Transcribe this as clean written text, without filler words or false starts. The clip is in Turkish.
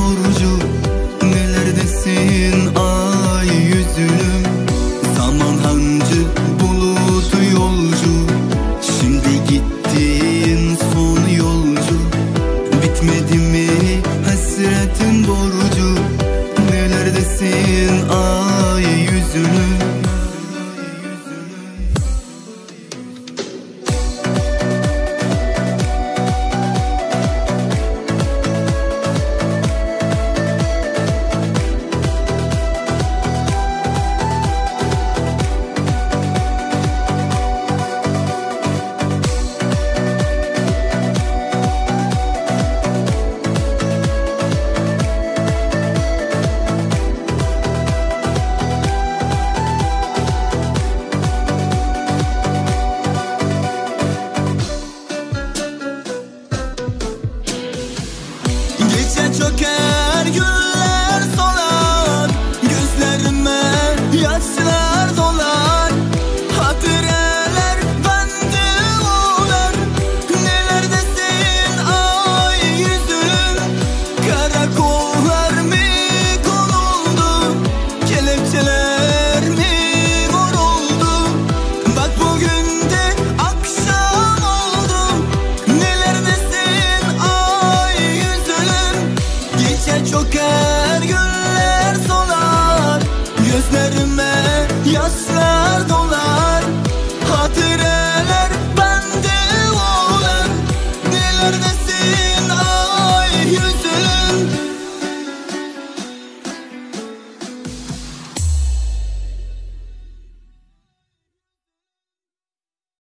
borcu. Nelerdesin ay yüzlüm? Zaman hancı bulutu yolcu. Şimdi gittin son yolcu. Bitmedi mi hasretin borcu? Nelerdesin ay yüzlüm? Gece çöker güller solar, gözlerime yaşlar dolar. Hatireler bende olar. Nelerdesin ay yüzüm? Karakollar mı konuldu? Kelepçeler mi vuruldu? Bak bugün de akşam oldu. Nelerdesin ay yüzüm? Geçer çöker güller solar, gözlerime yaşlar